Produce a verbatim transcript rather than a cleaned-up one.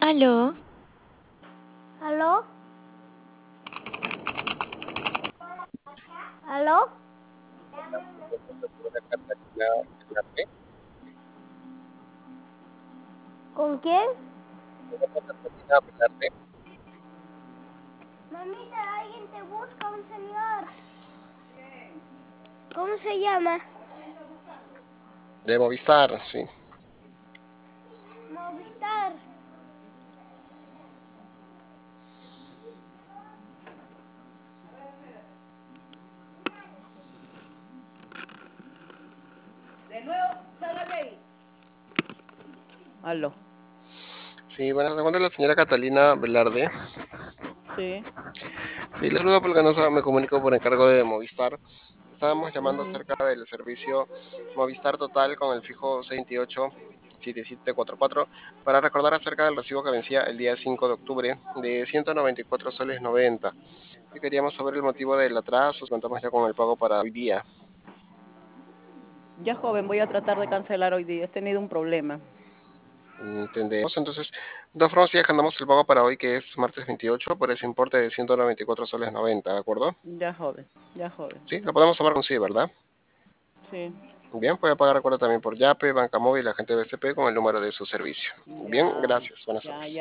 Aló, ¿Aló? ¿Aló? ¿Con quién? Mamita, alguien te busca, un señor. ¿Cómo se llama? De Movistar, sí. Movistar. De nuevo, sálgame ahí. Aló. Sí, bueno, se encuentra la señora Catalina Velarde. Sí. Sí, le saludo porque no sabe, me comunico por encargo de Movistar. Estábamos llamando Ujú. acerca del servicio Movistar Total con el fijo seis ocho siete siete cuatro cuatro para recordar acerca del recibo que vencía el día cinco de octubre de ciento noventa y cuatro soles noventa. Y queríamos saber el motivo del atraso, contamos ya con el pago para hoy día. Ya joven, voy a tratar de cancelar hoy día. He tenido un problema. Entendemos. Entonces, de todas formas, ya agendamos el pago para hoy, que es martes veintiocho, por ese importe de ciento noventa y cuatro soles noventa, ¿de acuerdo? Ya joven, ya joven. Sí, lo podemos tomar con sí, ¿verdad? Sí. Bien, puede pagar, recuerda, también por Yape, Banca Móvil, agente B C P con el número de su servicio. Bien, Ya, gracias. Buenas ya, tardes. ya.